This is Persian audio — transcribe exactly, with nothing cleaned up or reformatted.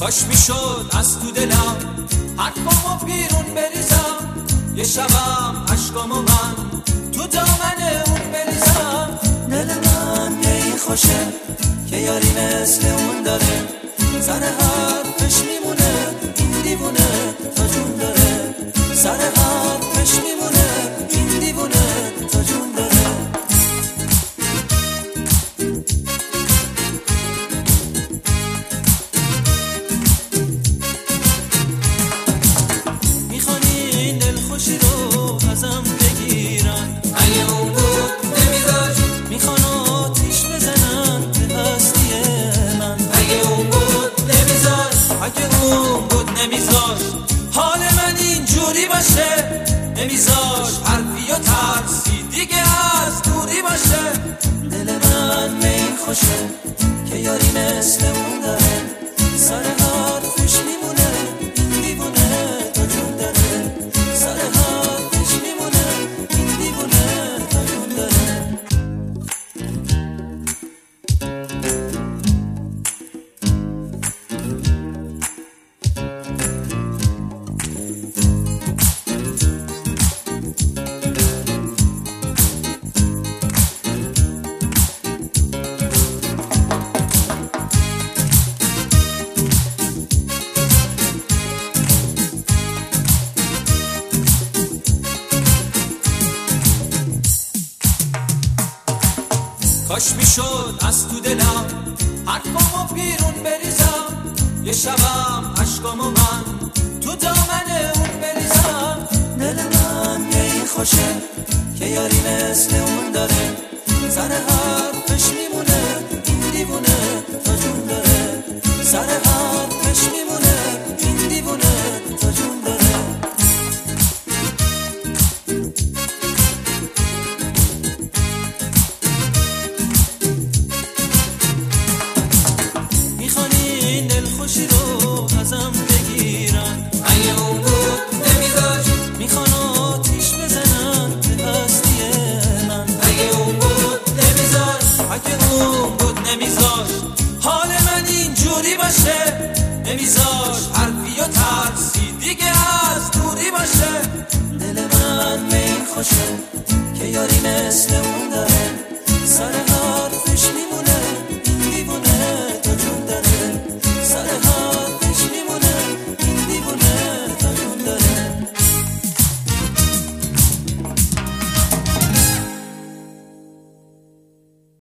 کاش میشد از تو دلم حرفامو بیرون بریزم، یه شبم عشقامو من تو دامن اون بریزم. دل من به این خوشه که یاری مثل اون داره، سر حرفش میمونه این دیوونه تا جون داره، سر حرفش میمونه این دیوونه تا جون داره. میخوان این دلخوشی رو ازم بگیرن، اگه اون بود نمیذاش. میخوان آتیش بزنن به هستی من، اگه اون بود نمیذاش. اگه اون بود نمیذاش حال من اینجوری باشه، نمیذاش حرفی و ترسی دیگه از دوری باشه. دل من به این خوشه که یاری مثل اون داره، سر حرفش میمونه این دیوونه تا جون داره، سر حرفش میمونه این دیوونه تا جون داره. کاش میشد از تو دلم حرفامو بیرون بریزم، یه شبم عشقامو من تو دامن اون بریزم. دل من به این خوشه که یاری مثل اون داره، سر حرفش میمونه این دیوونه تا جون داره، سر حرفش میمونه این دیوونه تا جون داره. خوشی رو ازم بگیرن، اگه اون بود نمیذاش. میخوان آتیش بزنن به هستی من، اگه اون بود نمیذاش. اگه اون بود نمیذاش حال من اینجوری باشه، نمیذاش حرفی و ترسی دیگه از دوری باشه. دل من به این خوشه که یاری مثل اون